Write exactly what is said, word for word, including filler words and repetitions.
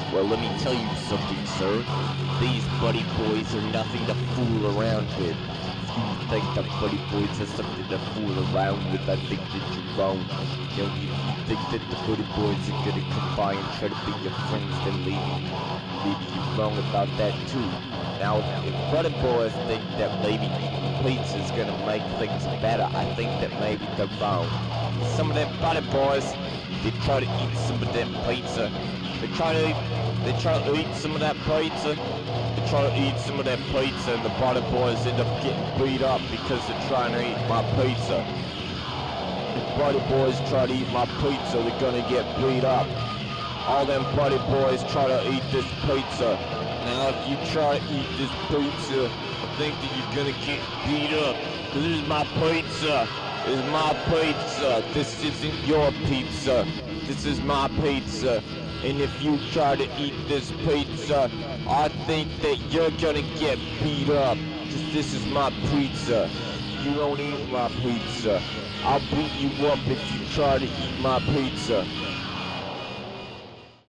Well, let me tell you something, sir. These buddy boys are nothing to fool around with. If you think the buddy boys are something to fool around with, I think that you're wrong. You know, if you think that the buddy boys are gonna come by and try to be your friends, then maybe, maybe you're wrong about that too. Now, if buddy boys think that maybe eating pizza is gonna make things better, I think that maybe they're wrong. Some of them buddy boys, they try to eat some of them pizza. They try to eat, they try to eat some of that pizza. They try to eat some of that pizza, and the buddy boys end up getting beat up because they're trying to eat my pizza. If buddy boys try to eat my pizza, they're gonna get beat up. All them buddy boys try to eat this pizza. Now, if you try to eat this pizza, I think that you're gonna get beat up. Cause this is my pizza. This is my pizza. This isn't your pizza. This is my pizza. And if you try to eat this pizza, I think that you're gonna get beat up. Cause this is my pizza. You don't eat my pizza. I'll beat you up if you try to eat my pizza.